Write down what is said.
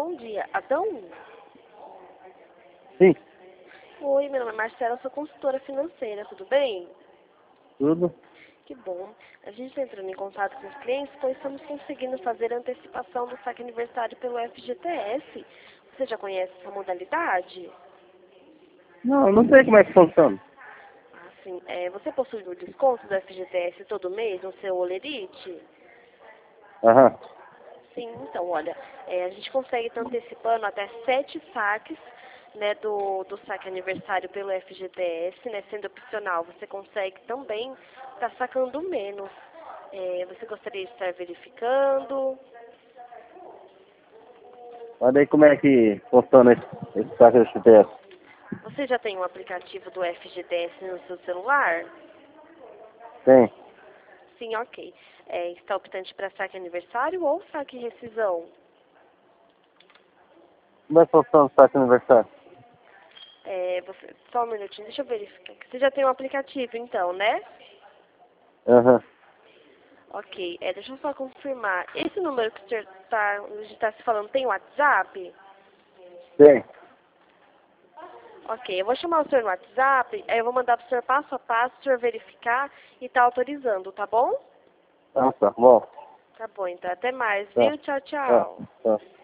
Bom dia, Adão? Sim, Oi, meu nome é Marcela, sou consultora financeira, tudo bem? tudo. Que bom. A gente está entrando em contato com os clientes, pois estamos conseguindo fazer a antecipação do saque aniversário pelo FGTS. Você já conhece essa modalidade? Não, eu não sei como é que funciona. Assim, você possui o desconto do FGTS todo mês no seu Olerite? Aham. Sim, então, olha, a gente consegue estar antecipando até 7 saques, né, do saque aniversário pelo FGTS, né, sendo opcional. Você consegue também estar sacando menos. Você gostaria de estar verificando? Mas daí como é que funciona esse saque do FGTS? Você já tem um aplicativo do FGTS no seu celular? Tem. Sim, ok. Está optante para saque aniversário ou saque rescisão? Como é que funciona o saque aniversário? Só um minutinho, deixa eu verificar. Você já tem um aplicativo, então, né? Aham. Ok, deixa eu só confirmar. Esse número que o senhor está se falando tem WhatsApp? Tem. Ok, eu vou chamar o senhor no WhatsApp, aí eu vou mandar para o senhor passo a passo, o senhor verificar e tá autorizando, tá bom? Ah, tá bom. Tá bom, então até mais, Tá. viu? Tchau, Tá. tchau. Tá.